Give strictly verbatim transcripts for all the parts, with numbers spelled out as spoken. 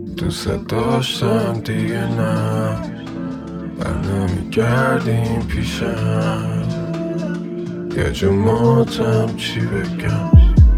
دوست داشتم دیگه نه، بر نمیگردیم پیشم. یه جمعاتم چی بگم،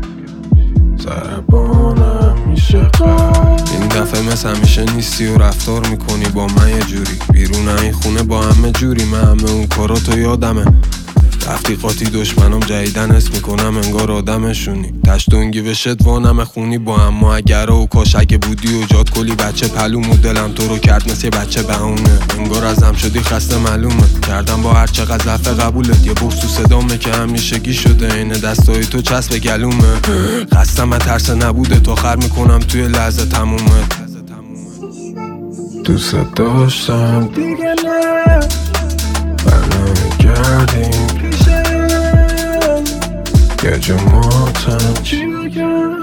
ضربانم میشه قلب. این دفعه مثل همیشه نیستی و رفتار میکنی با من یه جوری. بیرون این خونه با همه جوری، من همه اون کاراتو یادمه. رفتی قاطی دشمنم جدیدن حس میکنم انگار آدمشونی. تشتونگی به شدوانم خونی با هم ما اگره و کاش اگه بودی و جاد کلی بچه پلوم و دلم تو رو کرد مثل بچه بهونه. انگار ازم شدی خسته معلومه، کردم با هر چقدر ضعف قبولت یه بغض تو صدامه که همیشگی شده عین دستای تو چسب گلومه. خستم از ترس نبوده تا خر میکنم توی لحظه تمومه. دوست داشتم دیگه نه، برنمیگردیم پیشم. یه جمعاتم چی بگم،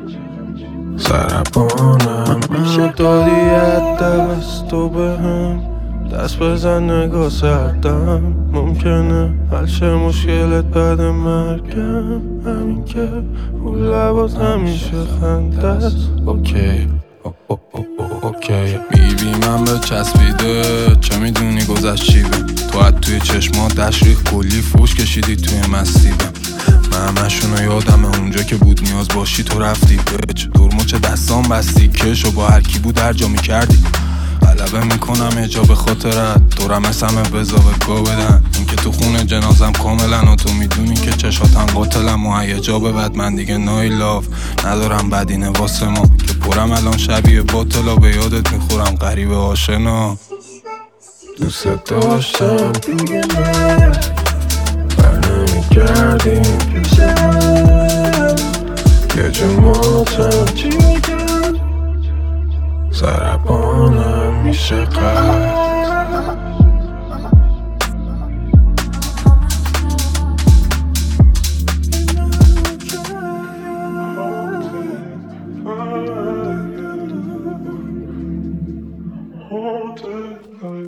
ضربانم میشه. دادی از دست تو بهم، دست بزن نگاه سردم. ممکنه حل شه مشکلت بعد مرگم، همین که رو لبات همیشه خنده است. اوکی اوکی میبی من به چسبیده، چه میدونی گذشت چی به تو از توی چشمات دشریخ کلی فوش کشیدی توی مستیبه. من همشونو یادمه اونجا که بود نیاز باشی تو رفتی. بچ دور مچ دستان بستی کشو با هر کی بود هر جا میکردی. غلبه میکنم یه جا به خاطرت، دورم اسمه بزا به گا بدن. این که تو خونه جنازم کاملا و تو میدونی که چشاتم قاتلم و یه جا به بعد من دیگه نای لاف ندارم بدینه واسه ما که پرم الان شبیه باطلا به یادت میخورم غریبه آشنا. دوست داشتم دیگه نه، بر نمیگردیم پیشم. یه جمعاتم چی میگم، ضربانم میشه قلب.